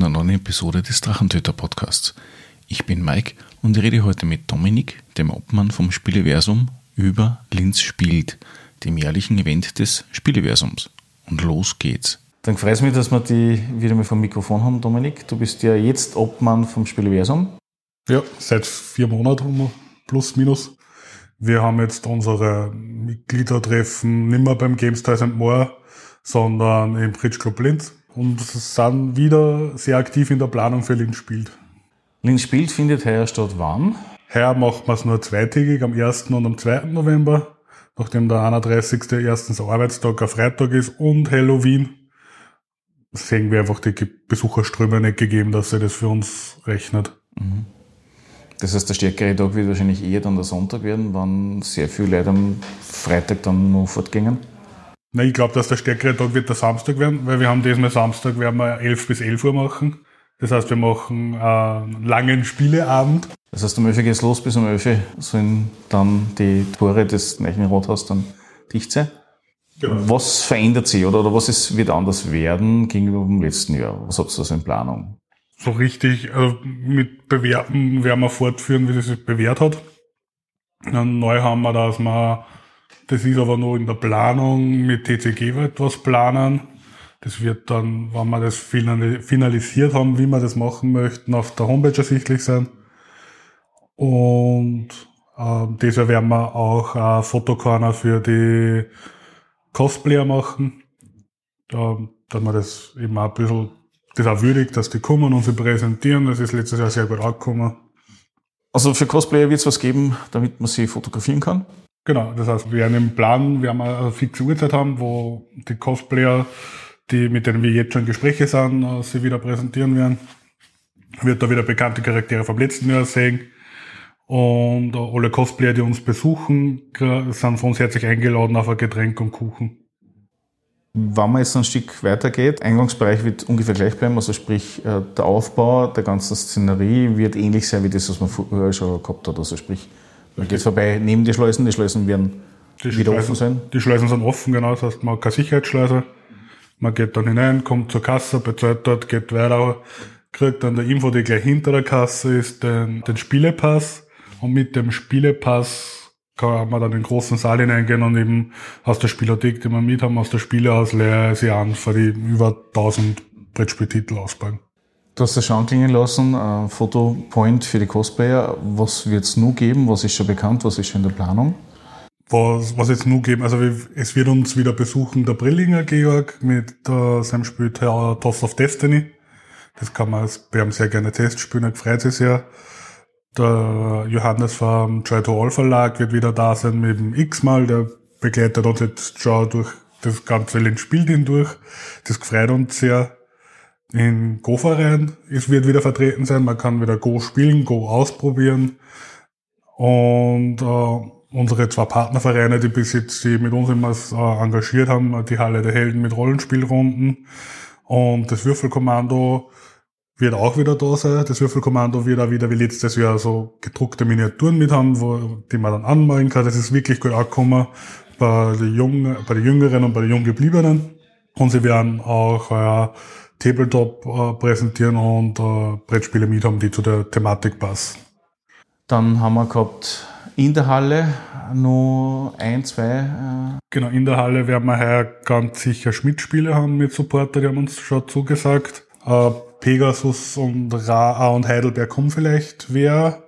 einer neuen Episode des Drachentöter-Podcasts. Ich bin Mike und rede heute mit Dominik, dem Obmann vom Spieleversum, über Linz spielt, dem jährlichen Event des Spieleversums. Und los geht's. Dann freut es mich, dass wir die wieder mal vom Mikrofon haben, Dominik. Du bist ja jetzt Obmann vom Spieleversum. Ja, seit 4 Monaten plus minus. Wir haben jetzt unsere Mitgliedertreffen nicht mehr beim Games Toys and More, sondern im Bridge Club Linz und sind wieder sehr aktiv in der Planung für Linz spielt. Linz spielt findet heuer statt wann? Heuer machen wir es nur zweitägig, am 1. und am 2. November, nachdem der 31. erstens Arbeitstag ein Freitag ist und Halloween. Sehen wir einfach die Besucherströme nicht gegeben, dass sich das für uns rechnet. Mhm. Das heißt, der stärkere Tag wird wahrscheinlich eher dann der Sonntag werden, wenn sehr viele Leute am Freitag dann noch fortgehen? Nein, ich glaube, dass der stärkere Tag wird der Samstag werden, weil wir haben diesmal Samstag, werden wir 11 bis 11 Uhr machen. Das heißt, wir machen einen langen Spieleabend. Das heißt, um 11 Uhr geht's los, bis um 11 Uhr sollen dann die Tore des neuen Rathauses dann dicht sein. Genau. Was verändert sich oder was wird anders werden gegenüber dem letzten Jahr? Was habt ihr da so in Planung? So richtig mit Bewerten werden wir fortführen, wie es sich bewährt hat. Neu haben wir, dass wir, das ist aber noch in der Planung, mit TCG etwas planen. Das wird dann, wenn wir das finalisiert haben, wie wir das machen möchten, auf der Homepage ersichtlich sein. Und deshalb werden wir auch ein Fotocorner für die Cosplayer machen. Dass man das eben auch ein bisschen das auch würdigt, dass die kommen und sie präsentieren. Das ist letztes Jahr sehr gut angekommen. Also für Cosplayer wird es was geben, damit man sie fotografieren kann? Genau, das heißt, wir werden im Plan, wir haben eine fixe Uhrzeit haben, wo die Cosplayer, mit denen wir jetzt schon in Gespräche sind, sie wieder präsentieren werden. Wird da wieder bekannte Charaktere vom letzten Jahr sehen. Und alle Cosplayer, die uns besuchen, sind von uns herzlich eingeladen auf ein Getränk und Kuchen. Wenn man jetzt ein Stück weitergeht, Eingangsbereich wird ungefähr gleich bleiben, also sprich der Aufbau der ganzen Szenerie wird ähnlich sein wie das, was man vorher schon gehabt hat. Also sprich, man geht vorbei neben die Schleusen werden wieder offen sein. Die Schleusen sind offen, genau, das heißt, man hat keine Sicherheitsschleuse. Man geht dann hinein, kommt zur Kasse, bezahlt dort, geht weiter, kriegt dann der Info, die gleich hinter der Kasse ist, den Spielepass. Und mit dem Spielepass kann man dann in den großen Saal hineingehen und eben aus der Spielothek, die wir mit haben, aus der Spieleausleihe sie an für die über 1000 Brettspieltitel ausbauen. Du hast das schon anklingen lassen, Fotopoint für die Cosplayer. Was wird es nun geben? Was ist schon bekannt? Was ist schon in der Planung? Was jetzt nun geben, also es wird uns wieder besuchen der Brillinger Georg mit seinem Spiel Toss of Destiny. Wir haben sehr gerne Testspiele, er freut sich sehr. Der Johannes vom Try to All Verlag wird wieder da sein mit dem X-Mal, der begleitet uns jetzt schon durch das ganze Linz-Spiel hindurch. Das freut uns sehr. In Go-Verein wird wieder vertreten sein, man kann wieder Go spielen, Go ausprobieren. Und unsere 2 Partnervereine, die bis jetzt die mit uns immer engagiert haben, die Halle der Helden mit Rollenspielrunden und das Würfelkommando wird auch wieder da sein. Das Würfelkommando wird auch wieder wie letztes Jahr so gedruckte Miniaturen mit haben, die man dann anmalen kann. Das ist wirklich gut angekommen bei den Jüngeren und bei den Junggebliebenen. Und sie werden auch Tabletop präsentieren und Brettspiele mit haben, die zu der Thematik passen. Dann haben wir gehabt in der Halle noch 1, 2. Genau, in der Halle werden wir heuer ganz sicher Schmidt-Spiele haben mit Supporter, die haben uns schon zugesagt. Pegasus und Heidelberg kommen vielleicht wer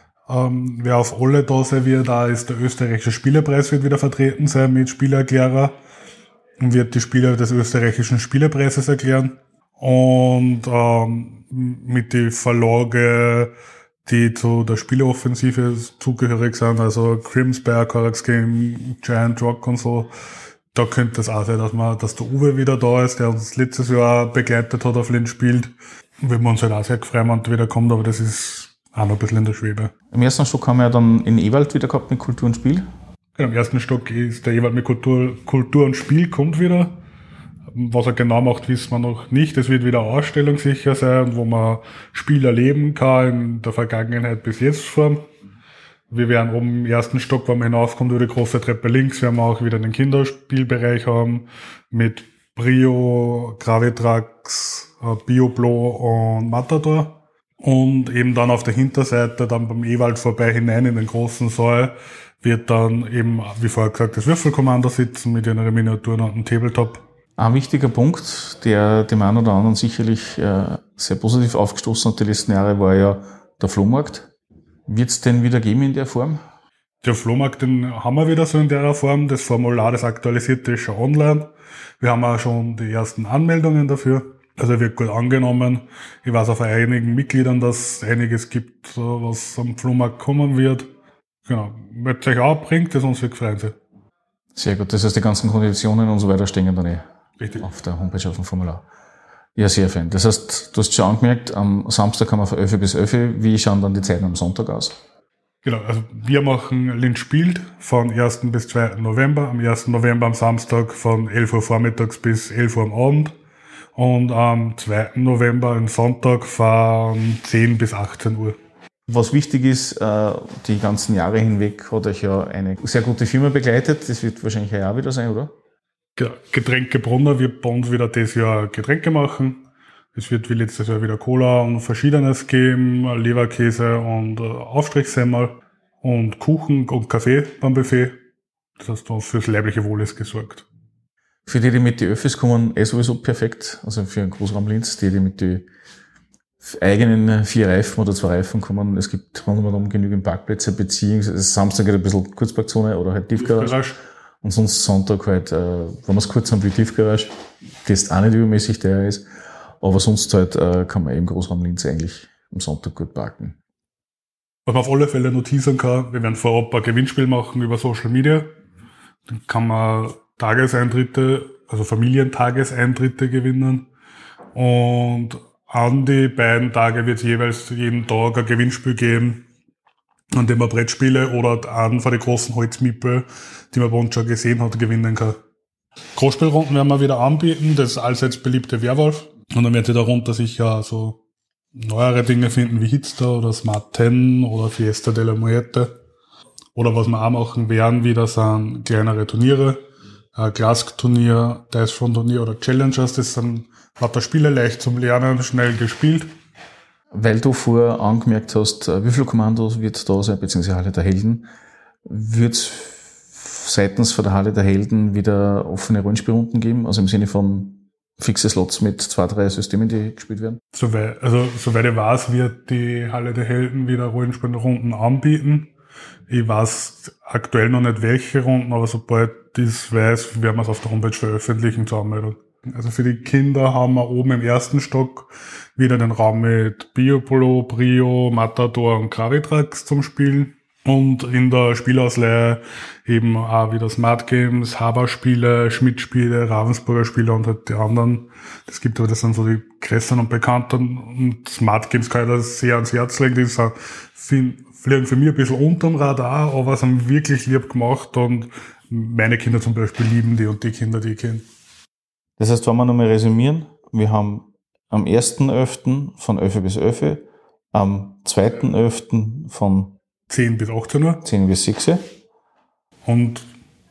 auf alle da sein wird, da ist der österreichische Spielepreis wird wieder vertreten sein mit Spielerklärer und wird die Spieler des österreichischen Spielepreises erklären und mit den Verlage, die zu der Spieleoffensive zugehörig sind, also Grimsby, Corax Game, Giant Rock und so. Da könnte es auch sein, dass der Uwe wieder da ist, der uns letztes Jahr begleitet hat auf Linz spielt. Würden wir uns halt auch sehr freuen, wenn der wieder kommt, aber das ist auch noch ein bisschen in der Schwebe. Im ersten Stock haben wir ja dann in Ewald wieder gehabt mit Kultur und Spiel. Genau, im ersten Stock ist der Ewald mit Kultur und Spiel, kommt wieder. Was er genau macht, wissen wir noch nicht. Es wird wieder ausstellungssicher sein, wo man Spiel erleben kann in der Vergangenheit bis jetzt Form. Wir werden oben im ersten Stock, wenn man hinaufkommt, über die große Treppe links, werden wir auch wieder den Kinderspielbereich haben mit Brio, Gravitrax, Bioblo und Matador. Und eben dann auf der Hinterseite, dann beim Ewald vorbei hinein in den großen Saal, wird dann eben, wie vorher gesagt, das Würfelkommando sitzen mit ihren Miniaturen und einem Tabletop. Ein wichtiger Punkt, der dem einen oder anderen sicherlich sehr positiv aufgestoßen hat die letzten Jahre, war ja der Flohmarkt. Wird es den wieder geben in der Form? Der Flohmarkt, den haben wir wieder so in der Form. Das Formular, das aktualisierte, ist schon online. Wir haben auch schon die ersten Anmeldungen dafür. Also wird gut angenommen. Ich weiß auch von einigen Mitgliedern, dass es einiges gibt, was am Flohmarkt kommen wird. Genau. Wenn es euch auch bringt, das uns wirklich freuen Sie. Sehr gut. Das heißt, die ganzen Konditionen und so weiter stehen dann Richtig. auf der Homepage auf dem Formular. Ja, sehr fein. Das heißt, du hast schon angemerkt, am Samstag haben wir von 11 bis 11. Wie schauen dann die Zeiten am Sonntag aus? Genau, also wir machen Linz spielt von 1. bis 2. November. Am 1. November am Samstag von 11 Uhr vormittags bis 11 Uhr am Abend. Und am 2. November am Sonntag von 10 bis 18 Uhr. Was wichtig ist, die ganzen Jahre hinweg hat euch ja eine sehr gute Firma begleitet. Das wird wahrscheinlich auch wieder sein, oder? Genau, Getränkebrunner wird bei uns wieder dieses Jahr Getränke machen. Es wird wie letztes Jahr wieder Cola und Verschiedenes geben, Leberkäse und Aufstrichsemmel und Kuchen und Kaffee beim Buffet. Das heißt, da fürs leibliche Wohl ist gesorgt. Für die mit die Öffis kommen, sowieso perfekt. Also für einen Großraum Linz, die mit die eigenen 4 Reifen oder 2 Reifen kommen. Es gibt rundherum genügend Parkplätze, beziehungsweise Samstag halt ein bisschen Kurzparkzone oder halt Tiefgarage. Und sonst Sonntag halt, wenn wir es kurz haben, wie Tiefgarage, das auch nicht übermäßig teuer ist. Aber sonst halt kann man eben Großraum Linz eigentlich am Sonntag gut parken. Was man auf alle Fälle noch teasern kann, wir werden vorab ein Gewinnspiel machen über Social Media. Dann kann man Tageseintritte, also Familientageseintritte gewinnen. Und an die beiden Tage wird es jeweils jeden Tag ein Gewinnspiel geben, an dem man Brettspiele oder einen von den großen Holzmiepel, die man bei uns schon gesehen hat, gewinnen kann. Großspielrunden werden wir wieder anbieten, das allseits beliebte Werwolf. Und dann werden Sie darunter sicher so neuere Dinge finden wie Hitster oder Smart 10 oder Fiesta de la Muerte. Oder was wir auch machen werden, wieder sind kleinere Turniere, Clask-Turnier, Dice-Turnier oder Challengers. Das sind lauter Spiele, leicht zum Lernen, schnell gespielt. Weil du vorher angemerkt hast, Würfelkommando wird da sein, beziehungsweise Halle der Helden. Wird es seitens von der Halle der Helden wieder offene Rollenspielrunden geben? Also im Sinne von fixe Slots mit 2, 3 Systemen, die gespielt werden? Soweit ich weiß, wird die Halle der Helden wieder Rollenspielrunden anbieten. Ich weiß aktuell noch nicht welche Runden, aber sobald ich es weiß, werden wir es auf der Homepage veröffentlichen zur Anmeldung. Also für die Kinder haben wir oben im ersten Stock wieder den Raum mit Biopolo, Brio, Matador und Gravitrax zum Spielen. Und in der Spielausleihe eben auch wieder Smart Games, Haber-Spiele, Schmidt-Spiele, Ravensburger Spiele und halt die anderen. Das sind so die größeren und bekannten. Und Smart Games kann ich das sehr ans Herz legen. Die fliegen für mich ein bisschen unterm Radar, aber sind wirklich lieb gemacht und meine Kinder zum Beispiel lieben die und die Kinder, die ich kenne. Das heißt, wenn wir nochmal resümieren, wir haben am 1.11. von 11 bis 11, am 2.11. von 10 bis 18 Uhr. 10 bis 6. Und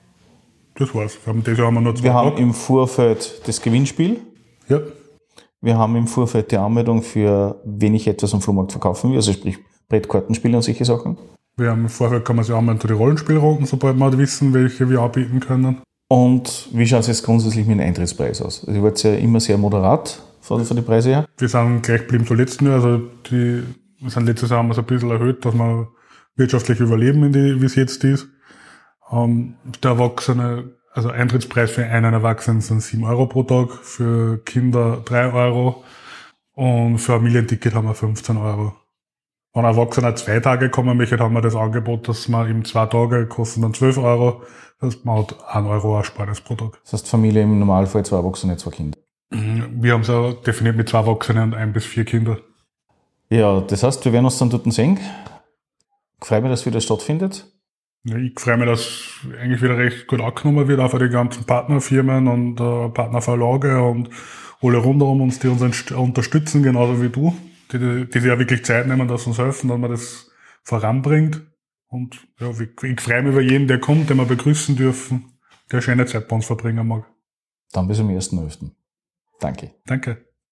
das war's. Das Jahr haben wir noch 2 Wir haben Tage. im Vorfeld das Gewinnspiel. Ja. Wir haben im Vorfeld die Anmeldung für wen ich etwas am Flohmarkt verkaufen will, also sprich Brettkartenspiele und solche Sachen. Wir haben im Vorfeld kann man sich anmelden zu den Rollenspielrunden, sobald wir wissen, welche wir anbieten können. Und wie schaut es jetzt grundsätzlich mit dem Eintrittspreis aus? Also ihr wart ja immer sehr moderat von den Preisen her. Wir sind gleich geblieben zum letzten Jahr. Also wir sind letztes Jahr haben wir es ein bisschen erhöht, dass wir wirtschaftlich überleben, wie es jetzt ist. Der Erwachsene, also Eintrittspreis für einen Erwachsenen sind 7 Euro pro Tag, für Kinder 3 Euro und für Familienticket haben wir 15 Euro. Wenn ein Erwachsener 2 Tage kommen möchte, haben wir das Angebot, dass man eben 2 Tage kosten dann 12 Euro. Das heißt, man hat 1 Euro Ersparnis pro Tag. Das heißt Familie im Normalfall 2 Erwachsene, 2 Kinder. Wir haben es auch definiert mit 2 Erwachsenen und 1 bis 4 Kinder. Ja, das heißt, wir werden uns dann dort sehen. Ich freue mich, dass wieder stattfindet. Ja, ich freue mich, dass eigentlich wieder recht gut angenommen wird, auch von den ganzen Partnerfirmen und Partnerverlage und alle rundherum uns, die uns unterstützen, genauso wie du, die sich ja wirklich Zeit nehmen, dass uns helfen, dass man das voranbringt. Und ja, ich freue mich über jeden, der kommt, den wir begrüßen dürfen, der schöne Zeit bei uns verbringen mag. Dann bis zum 1.11. Danke. Danke.